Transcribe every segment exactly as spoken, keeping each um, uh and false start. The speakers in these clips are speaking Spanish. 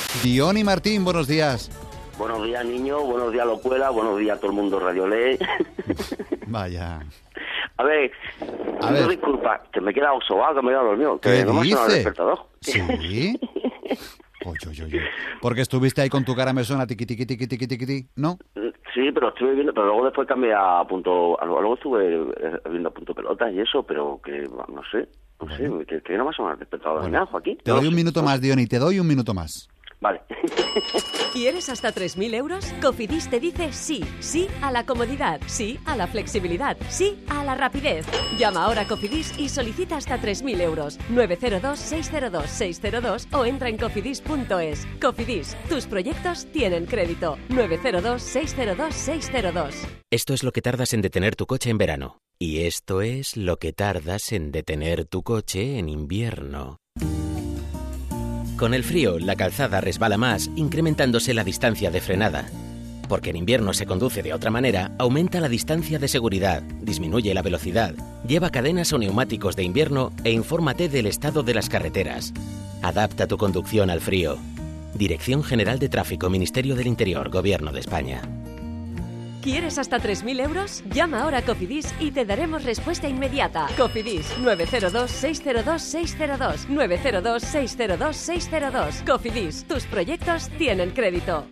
Diony Martín, buenos días. Buenos días, niño. Buenos días, Locuela. Buenos días, todo el mundo Radio Ley. Vaya. A ver, A ver. disculpa, que me he quedado sobado, que me he quedado dormido. Que ¿Qué no me ha sonado el dice? despertador. ¿Sí? Oye, oye, oye. Porque estuviste ahí con tu cara mesona, tiqui, tiqui, tiqui, tiqui, tiqui, tiqui, ¿no? Sí, pero estuve viendo, pero luego después cambié a punto, a- luego estuve eh, viendo a punto pelotas y eso, pero que, no sé, no Bueno. sé, que, que no me ha sonado el despertador Bueno, ni nada, Joaquín. Te No doy lo un sé. minuto más, Diony, te doy un minuto más. Vale. ¿Quieres hasta tres mil euros? Cofidis te dice sí. Sí a la comodidad. Sí a la flexibilidad. Sí a la rapidez. Llama ahora a Cofidis y solicita hasta tres mil euros. nueve cero dos, seis cero dos, seis cero dos o entra en cofidis punto es. Cofidis, tus proyectos tienen crédito. nueve cero dos, seis cero dos, seis cero dos. Esto es lo que tardas en detener tu coche en verano. Y esto es lo que tardas en detener tu coche en invierno. Con el frío, la calzada resbala más, incrementándose la distancia de frenada. Porque en invierno se conduce de otra manera, aumenta la distancia de seguridad, disminuye la velocidad, lleva cadenas o neumáticos de invierno e infórmate del estado de las carreteras. Adapta tu conducción al frío. Dirección General de Tráfico, Ministerio del Interior, Gobierno de España. ¿Quieres hasta tres mil euros? Llama ahora a Cofidis y te daremos respuesta inmediata. Cofidis, nueve cero dos, seis cero dos, seis cero dos. nueve cero dos, seis cero dos, seis cero dos. Cofidis, tus proyectos tienen crédito.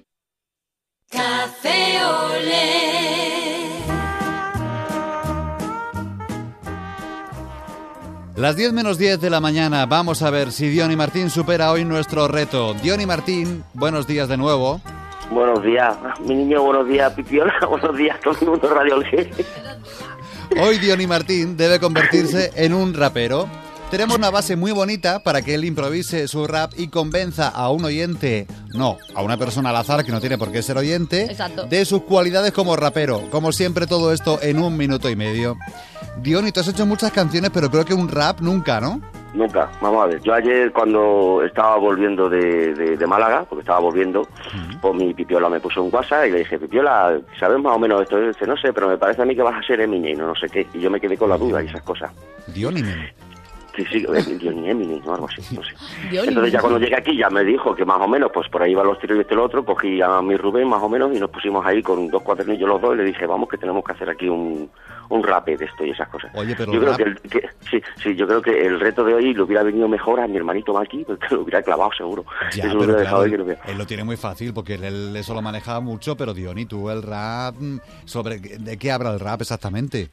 Café Olé. Las diez menos diez de la mañana, vamos a ver si Diony Martín supera hoy nuestro reto. Diony Martín, buenos días de nuevo. Buenos días, mi niño, buenos días, Pipiola, buenos días, todo el mundo Radio Ley. Hoy Diony Martín debe convertirse en un rapero. Tenemos una base muy bonita para que él improvise su rap y convenza a un oyente, no, a una persona al azar que no tiene por qué ser oyente, Exacto. de sus cualidades como rapero. Como siempre, todo esto en un minuto y medio. Diony, tú has hecho muchas canciones, pero creo que un rap nunca, ¿no? Nunca, vamos a ver. Yo ayer cuando estaba volviendo de, de, de Málaga, porque estaba volviendo, pues mi Pipiola me puso un WhatsApp y le dije, Pipiola, ¿sabes más o menos esto? Y dice, no sé, pero me parece a mí que vas a ser Eminem, no sé qué. Y yo me quedé con la duda y esas cosas. Diony. Sí, sí, Diony Eminem o algo así, no sé. Diony. Entonces ya cuando llegué aquí ya me dijo que más o menos, pues por ahí iban los tiros y este el otro, cogí a mi Rubén más o menos y nos pusimos ahí con dos cuadernillos los dos y le dije, vamos que tenemos que hacer aquí un, un rape de esto y esas cosas. Oye, pero yo el creo rap- que, el- que- sí, sí, yo creo que el reto de hoy le hubiera venido mejor a mi hermanito Maki, porque lo hubiera clavado seguro. Ya, Eso lo pero hubiera claro, dejado ahí él, que lo hubiera- él lo tiene muy fácil porque él, él eso lo manejaba mucho, pero Diony, tú el rap, mm, sobre ¿de qué habla el rap exactamente?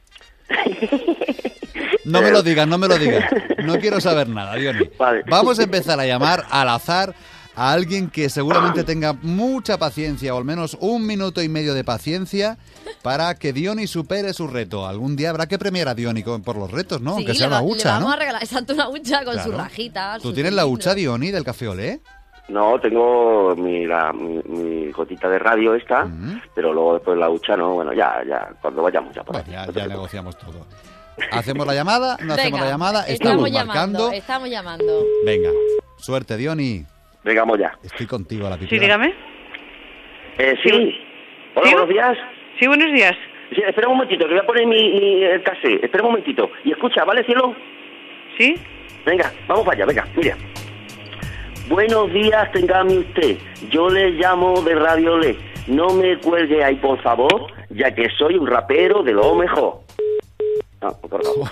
No me lo digas, no me lo digas. No quiero saber nada, Diony. Vale. Vamos a empezar a llamar al azar a alguien que seguramente tenga mucha paciencia, o al menos un minuto y medio de paciencia, para que Diony supere su reto. Algún día habrá que premiar a Diony con- por los retos, ¿no? Sí, Aunque le sea va- una le hucha, vamos ¿no? a regalar exacto una hucha con Claro. sus rajitas. ¿Tú sus tienes la cilindros. hucha, Diony, del Café Olé? No, tengo mi, la, mi, mi gotita de radio esta, Ujú. pero luego después la hucha no, bueno, ya, ya, cuando vayamos ya por Bueno, ahí. ya, No te ya preocupes. negociamos todo. ¿Hacemos la llamada? ¿No hacemos Venga, la llamada? Estamos, Estamos llamando, marcando. estamos llamando. Venga, suerte, Diony. Vengamos ya. Estoy contigo a la Sí, pipiola. dígame. Eh, sí. Hola, ¿Sí? buenos días. Sí, buenos días. Sí, espera un momentito, que voy a poner mi, mi el cassette. Espera un momentito. Y escucha, ¿vale, cielo? ¿Sí? Venga, vamos para allá, venga, mira. Buenos días, téngame usted. Yo le llamo de Radio Le. No me cuelgue ahí, por favor, ya que soy un rapero de lo mejor. Ah, por favor.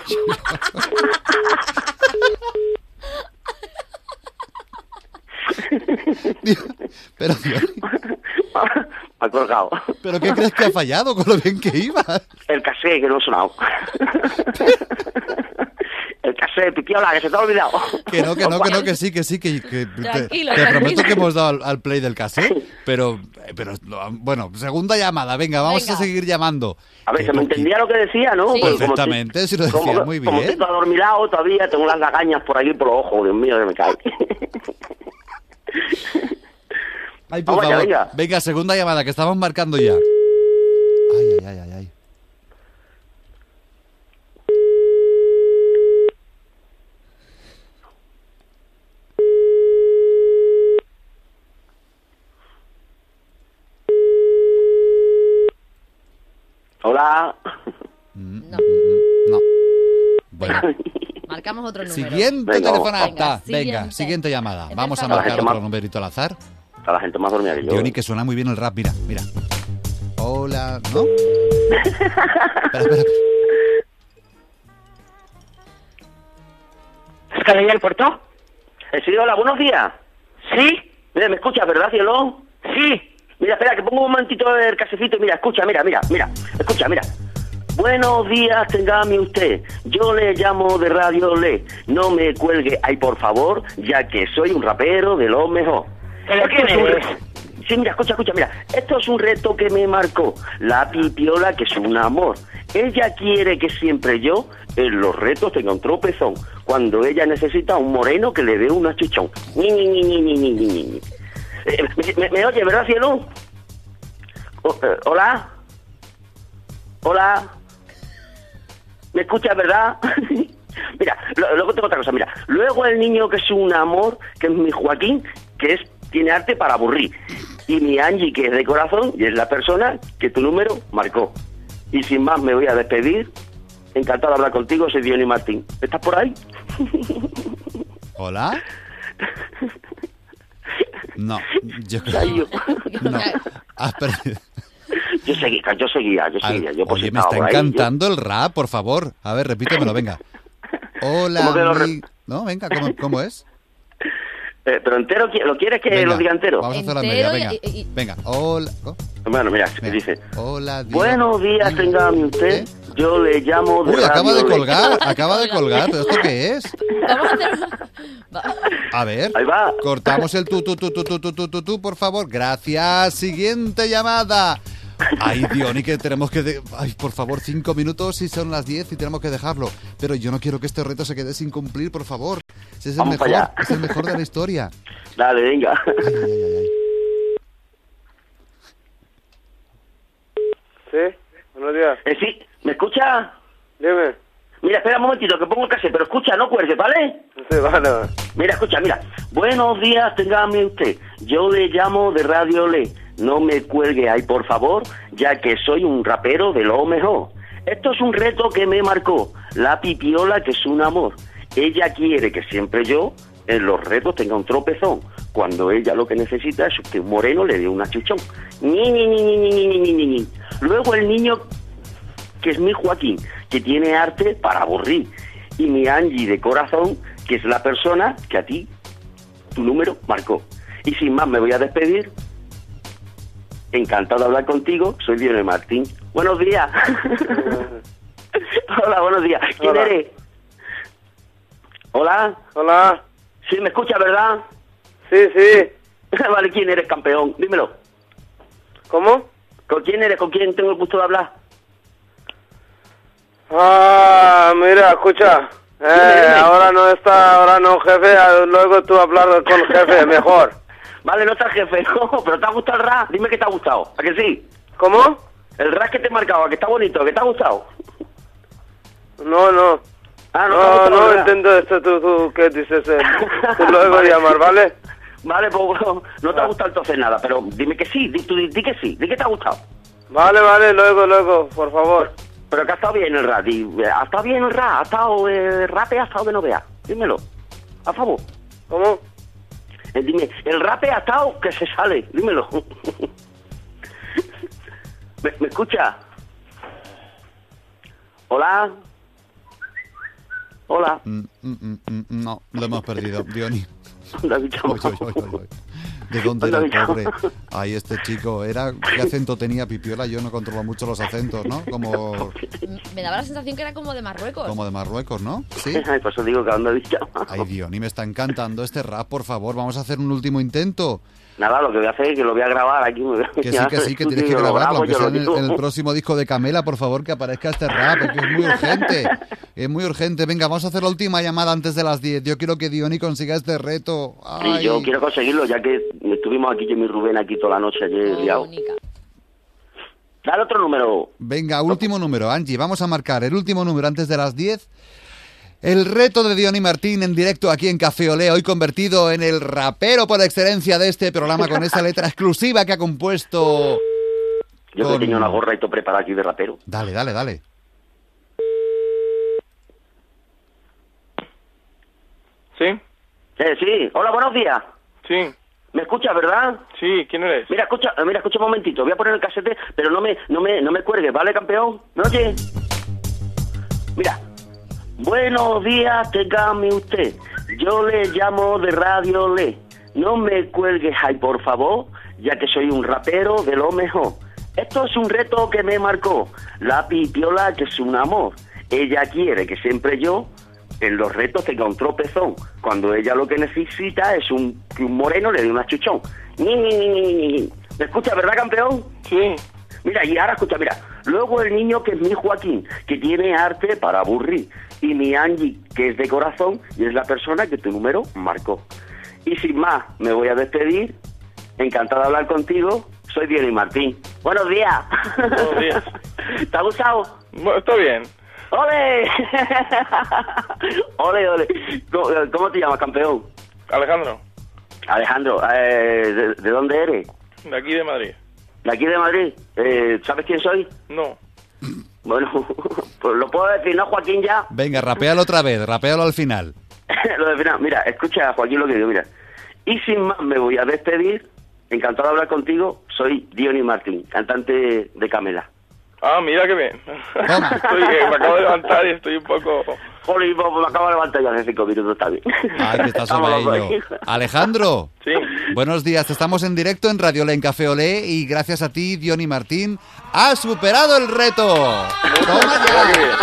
Pero, Diony, Ha colgado. ¿pero qué crees que ha fallado con lo bien que iba? El cassette que no ha sonado. El cassette, Pipiola, que se te ha olvidado. Que no, que no, que no, que sí, que sí, que, que te, Tranquilo, te tranquilo. prometo que hemos dado al, al play del cassette, pero, pero no, bueno, segunda llamada, venga, vamos Venga. a seguir llamando. A ver, Que se me porque- entendía lo que decía, ¿no? Sí. Pues como Perfectamente, estoy- si lo decía como- muy Como bien. estoy todo adormilado todavía, tengo las lagañas por aquí por los ojos, Dios mío, que me cae. Ay, por Vamos allá, favor, venga. venga, segunda llamada, que estamos marcando ya. Ay, ay, ay, ay, ay. Hola. No. No. Bueno, Marcamos otro número. siguiente Venga, teléfono venga, apta. Venga, siguiente. siguiente llamada. He Vamos a pensado- marcar Vale, otro llama- numerito al azar. Está la gente más dormida que yo. Diony, que suena muy bien el rap, mira, mira. Hola, ¿no? espera, espera. ¿Escalera el puerto? Eh, sí, hola, buenos días. ¿Sí? Mira, ¿me escuchas, verdad, cielo? Sí. Mira, espera, que pongo un momentito el casecito y mira, escucha, mira, mira, mira, escucha, mira. Buenos días, téngame usted. Yo le llamo de Radio Le. No me cuelgue, ay, por favor, ya que soy un rapero de lo mejor. ¿Pero quién Esto es un eres? re- Sí, mira, escucha, escucha, mira. Esto es un reto que me marcó la pipiola, que es un amor. Ella quiere que siempre yo en los retos tenga un tropezón. Cuando ella necesita un moreno que le dé un achuchón. Ni, ni, ni, ni, ni, ni, ni, ni. Eh, ¿me, me, me oye, verdad, cielo? O- eh, ¿Hola? ¿Hola? ¿Me escuchas, verdad? Mira, lo- luego tengo otra cosa, mira. Luego el niño que es un amor, que es mi Joaquín, que es tiene arte para aburrir. Y mi Angie, que es de corazón, y es la persona que tu número marcó. Y sin más me voy a despedir. Encantado de hablar contigo, soy Diony Martín. ¿Estás por ahí? ¿Hola? No, yo Ay, yo, No, has perdido. yo seguía, yo seguía, yo seguía. Yo pues Oye, me estaba está por ahí, yo- encantando el rap, por favor. A ver, repítemelo, venga. Hola, ¿Cómo que lo re- mi- No, venga, ¿cómo, cómo es? Eh, pero entero, ¿qui- ¿lo quieres que Venga, lo diga entero? Vamos a hacer la Entero media, venga. y- y- y- Venga, hola. ¿Oh? Bueno, mira, Venga. dice... Hola, Dios. Buenos días, Venga. téngame usted. ¿Eh? Yo le llamo de Uy, acaba Radio de Le. colgar, acaba de colgar. ¿Pero esto qué es? Vamos a hacer una... Va. A ver, Ahí va. cortamos el tu, tu, tu, tu, tu, tu, tu, tu, tu, por favor. Gracias. Siguiente llamada. Ay, Diony, que tenemos que... de- Ay, por favor, cinco minutos y son las diez y tenemos que dejarlo. Pero yo no quiero que este reto se quede sin cumplir, por favor. Ese es el Vamos mejor, para allá. es el mejor de la historia. Dale, venga. Ay, ay, ay, ay. Sí, buenos días. Eh, sí, ¿me escucha? Dime. Mira, espera un momentito, que pongo el cassette, pero escucha, no cuelgue, ¿vale? Sí, vale. Mira, escucha, mira. Buenos días, téngame usted. Yo le llamo de Radio Le. No me cuelgue ahí, por favor, ya que soy un rapero de lo mejor. Esto es un reto que me marcó la pipiola, que es un amor. Ella quiere que siempre yo en los retos tenga un tropezón. Cuando ella lo que necesita es que un moreno le dé un achuchón. Ni, ni, ni, ni, ni, ni, ni, ni, ni. Luego el niño, que es mi Joaquín, que tiene arte para aburrir. Y mi Angie de corazón, que es la persona que a ti, tu número, marcó. Y sin más me voy a despedir. Encantado de hablar contigo, soy Diony Martín. Buenos días. Hola, buenos días. ¿Quién Hola. eres? Hola. Hola. Sí, me escucha, ¿verdad? Sí, sí. Vale, ¿quién eres, campeón? Dímelo. ¿Cómo? ¿Con quién eres? ¿Con quién tengo el gusto de hablar? Ah, mira, escucha. Eh, Dime, dime. ahora no está, ahora no, jefe. ah, Luego tú hablar con el jefe, mejor. Vale, no está el jefe, no, pero ¿te ha gustado el rap? Dime que te ha gustado. ¿A que sí? ¿Cómo? El rap que te he marcado, ¿a que está bonito? ¿Que te ha gustado? No, no. Ah, no, te ha No, gustado no el rap. entiendo esto tú, tú ¿qué dices? eh? Tú luego Vale. llamar, ¿vale? Vale, pues no te ha Ah. gustado entonces nada, pero dime que sí, di, tú di, di que sí, di que te ha gustado. Vale, vale, luego, luego, por favor. Pero que ha estado bien el rap, di, ha estado bien el rap, ha estado eh, rap, ha estado de no veas, dímelo, a favor. ¿Cómo? Eh, dime, el rap ha estado que se sale, dímelo. ¿Me, me escucha? Hola. Hola. Mm, mm, mm, mm, no, lo hemos perdido, Diony. David Oy, oy, oy, oy, oy. ¿De dónde era el pobre? Ay, este chico, era ¿qué acento tenía Pipiola? Yo no controlo mucho los acentos, ¿no? Como, Me daba la sensación que era como de Marruecos. como de Marruecos, ¿no? Sí. Ay, por eso digo que ando dicho. Ay, Diony, me está encantando este rap, por favor, vamos a hacer un último intento. Nada, lo que voy a hacer es que lo voy a grabar aquí. Que sí, que sí, que tienes que Yo lo grabarlo, grabo, aunque yo sea lo en el, digo. en el próximo disco de Camela, por favor, que aparezca este rap, porque es muy urgente, es muy urgente. Venga, vamos a hacer la última llamada antes de las diez. Yo quiero que Diony consiga este reto. Ay. Sí, yo quiero conseguirlo, ya que estuvimos aquí, yo y mi Rubén, aquí toda la noche ayer liado. Mónica. Dale otro número. Venga, último número, Angie, vamos a marcar el último número antes de las diez. El reto de Diony Martín en directo aquí en Café Olé, hoy convertido en el rapero por excelencia de este programa con esa letra exclusiva que ha compuesto... Yo Con- que tenía una gorra y todo preparado aquí de rapero. Dale, dale, dale. ¿Sí? Eh, sí, hola, buenos días. Sí. ¿Me escuchas, verdad? Sí, ¿quién eres? Mira, escucha, mira, escucha un momentito. Voy a poner el casete, pero no me, no me, no me cuelgues, ¿vale, campeón? ¿Me oye? Mira. Buenos días, téngame usted. Yo le llamo de Radio Le. No me cuelgues, ay, por favor, ya que soy un rapero de lo mejor. Esto es un reto que me marcó. La pipiola, que es un amor. Ella quiere que siempre yo en los retos tenga un tropezón, cuando ella lo que necesita es un, que un moreno le dé una chuchón. Ni, ni, ni, ni, ni. ¿Me escuchas, verdad, campeón? Sí. Mira, y ahora escucha, mira. Luego el niño, que es mi Joaquín, que tiene arte para aburrir. Y mi Angie, que es de corazón y es la persona que tu número marcó. Y sin más, me voy a despedir. Encantado de hablar contigo. Soy Diony Martín. Buenos días. Buenos días. ¿Te ha gustado? Bueno, está bien. ¡Ole! ¡Ole, ole! ¿Cómo, ¿Cómo te llamas, campeón? Alejandro. Alejandro, eh, ¿de, ¿de dónde eres? De aquí de Madrid. ¿De aquí de Madrid? Eh, ¿Sabes quién soy? No. Bueno, pues lo puedo decir, ¿no, Joaquín, ya? Venga, rapealo otra vez, rapealo al final. Lo del final. Mira, escucha, Joaquín, lo que digo, mira. Y sin más, me voy a despedir. Encantado de hablar contigo. Soy Diony Martín, cantante de Camela. Ah, mira qué bien. Toma. Estoy, eh, me acabo de levantar y estoy un poco... Joder, pues me acabo de levantar ya hace cinco minutos, está bien. Ay, que estás Vámonos, sobaillo. pues. Alejandro. Sí. Buenos días, estamos en directo en Radio Le, en Café Olé, y gracias a ti, Diony Martín, has superado el reto. ¡Toma ya!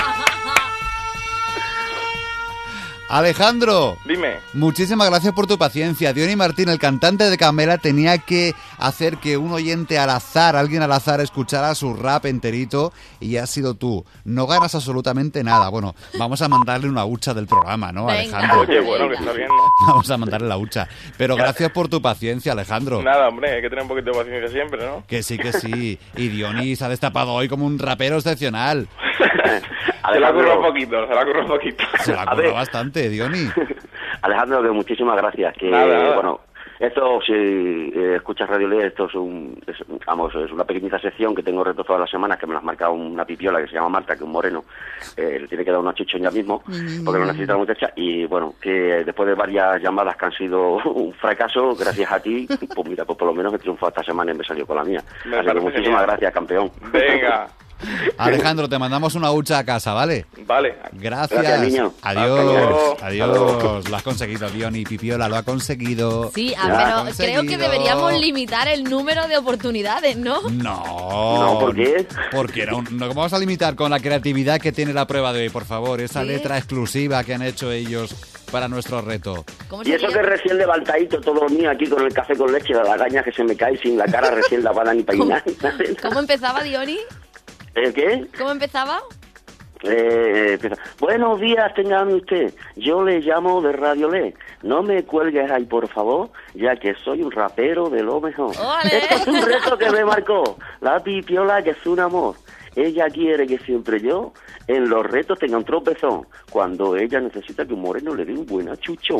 Alejandro, Dime. muchísimas gracias por tu paciencia. Diony Martín, el cantante de Camela, tenía que hacer que un oyente al azar, alguien al azar, escuchara su rap enterito, y has sido tú. No ganas absolutamente nada. Bueno, vamos a mandarle una hucha del programa, ¿no, Venga. Alejandro? Oye, bueno, que está bien, ¿no? Vamos a mandarle la hucha. Pero gracias por tu paciencia, Alejandro. Nada, hombre, hay que tener un poquito de paciencia siempre, ¿no? Que sí, que sí. Y Diony se ha destapado hoy como un rapero excepcional. Se la curra un poquito, se la curra un poquito. Se la A curra ver. bastante, Diony. Alejandro, que muchísimas gracias. Que, Nada, nada. bueno, esto, si eh, escuchas Radio Le, esto es, un, es, vamos, es una pequeñita sección que tengo retos todas las semanas, que me las marca una pipiola que se llama Marta, que es un moreno. Eh, le tiene que dar una chichón ya mismo, porque lo necesita la muchacha. Y bueno, que después de varias llamadas que han sido un fracaso, gracias a ti, pues mira, pues por lo menos he triunfado esta semana y me salió con la mía. Me Así que parece muchísimas genial. gracias, campeón. Venga. Alejandro, te mandamos una hucha a casa, ¿vale? Vale. Gracias. Gracias, niño. Adiós. Hasta luego. Adiós. Lo has conseguido, Diony. Pipiola, lo ha conseguido. Sí, Ya. ah, Lo ha pero creo conseguido. que deberíamos limitar el número de oportunidades, ¿no? No. No, ¿por qué? Porque no, no vamos a limitar con la creatividad que tiene la prueba de hoy, por favor. Esa ¿Sí? letra exclusiva que han hecho ellos para nuestro reto. ¿Cómo Y eso sería? que recién levantadito todo mío aquí con el café con leche, la lagaña que se me cae sin la cara recién lavada ni peinada. ¿Cómo empezaba, Diony? ¿El qué? ¿Cómo empezaba? Eh, empieza. Buenos días, téngame usted. Yo le llamo de Radio Le. No me cuelgues ahí, por favor, ya que soy un rapero de lo mejor. ¡Ole! Esto es un reto que me marcó. La pipiola, que es un amor. Ella quiere que siempre yo en los retos tenga un tropezón, cuando ella necesita que un moreno le dé un buen achuchón.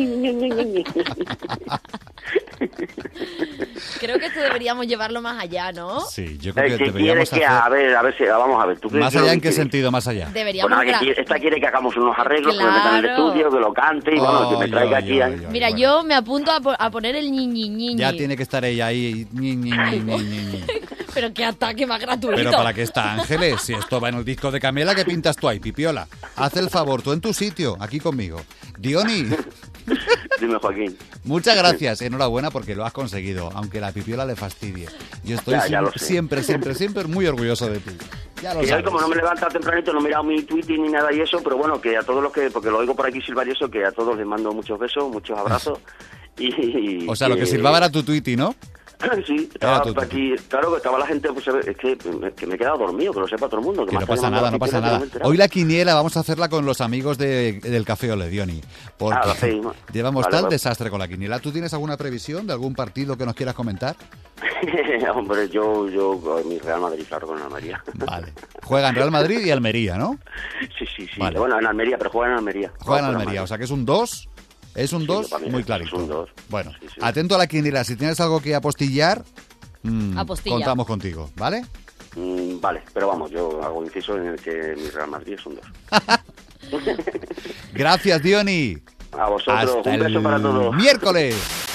Creo que esto deberíamos llevarlo más allá, ¿no? Sí, yo creo El que que quiere deberíamos que, hacer... a ver, a ver, si, vamos a ver. ¿tú crees Más que allá, lo ¿en que qué quiere? sentido más allá? Deberíamos... Bueno, que gra- quiere- esta quiere que hagamos unos arreglos, que lo metan en el Claro. estudio, que lo cante y bueno, que me Ay, traiga ay, aquí. ay, ¿eh? ay, Mira, bueno. yo me apunto a, po- a poner el ñi, ñi, ñi, Ya ñi. tiene que estar ella ahí. Ñi, ñi, ñi, ñi, ñi, ñi. Pero qué ataque más gratuito. Pero ¿para qué está Ángeles? Si esto va en el disco de Camela, ¿qué pintas tú ahí, Pipiola? Haz el favor, tú en tu sitio, aquí conmigo. Diony, Dime, Joaquín. muchas gracias. Enhorabuena porque lo has conseguido, aunque la Pipiola le fastidie. Yo estoy Ya, ya siem- lo sé. siempre, siempre, siempre muy orgulloso de ti. Ya lo Que hoy, sabes. como no me he levantado tempranito, no he mirado mi Twitter ni nada y eso, pero bueno, que a todos los que, porque lo oigo por aquí silbar y eso, que a todos les mando muchos besos, muchos abrazos. Y, O sea, lo que silbaba era tu Twitty, ¿no? Sí, estaba Era tu por aquí, claro que estaba la gente, pues es que, que me he quedado dormido, que lo sepa todo el mundo. Que Que me no está pasa llamando nada, la no pasa pipiola, que nada. me he enterado. Hoy la quiniela vamos a hacerla con los amigos de- del Café Ole, Diony. Porque Ah, lo hacéis, ¿no? llevamos Vale, tal vale. desastre con la quiniela. ¿Tú tienes alguna previsión de algún partido que nos quieras comentar? Hombre, yo, yo, mi Real Madrid, claro, con Almería. Vale. Juegan Real Madrid y Almería, ¿no? Sí, sí, sí. Vale. Bueno, en Almería, pero juegan en Almería. Juegan Vamos, Almería, Real o sea que es un dos. Es un Sí, dos para mí muy es clarito. un dos. Bueno, Sí, sí. atento a la quiniela. Si tienes algo que apostillar, mm, Apostilla. contamos contigo, ¿vale? Mm, vale, pero vamos, yo hago inciso en el que mi Real Madrid es un dos. Gracias, Diony. A vosotros, Hasta un beso el para todos. miércoles.